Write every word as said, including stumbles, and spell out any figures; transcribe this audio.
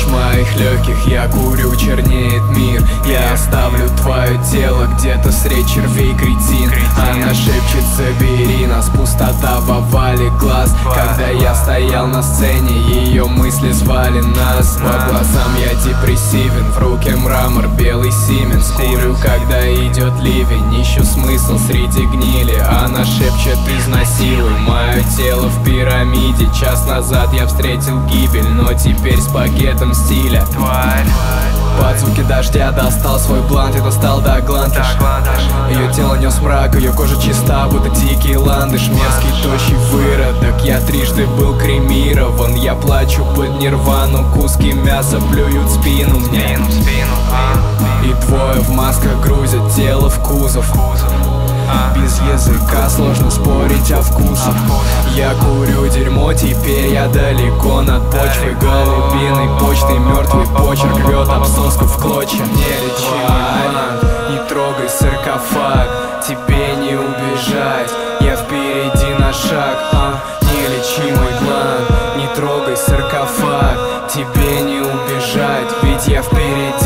дрожь моих легких, я курю, чернеет мир. Я оставлю твое тело где-то средь червей, кретин. Она шепчет: забери нас, пустота в овале глаз. Когда я стоял на сцене, ее мысли звали нас. По глазам я депрессивен, в руке мрамор, белый сименс. Курю, когда идет ливень, ищу смысл среди гнили. Она шепчет: изнасилуй мое тело в пирамиде. Час назад я встретил гибель, но теперь с пакетом стиля. Под звуки дождя достал свой блант и достал до глантыш. Ее тело нес мрак, ее кожа чиста, будто дикий ландыш. Мерзкий, тощий выродок, я трижды был кремирован. Я плачу под нирвану, куски мяса плюют в спину мне. И двое в масках грузят тело в кузов. Без языка сложно спорить о вкусах. Я курю дерьмо, теперь я далеко над почвой. Голубиной почтой мертвый почерк рвет обсоску в клочья. Нелечимый, не трогай саркофаг, тебе не убежать. Я впереди на шаг, а, нелечимый план. Не трогай саркофаг, тебе не убежать, ведь я впереди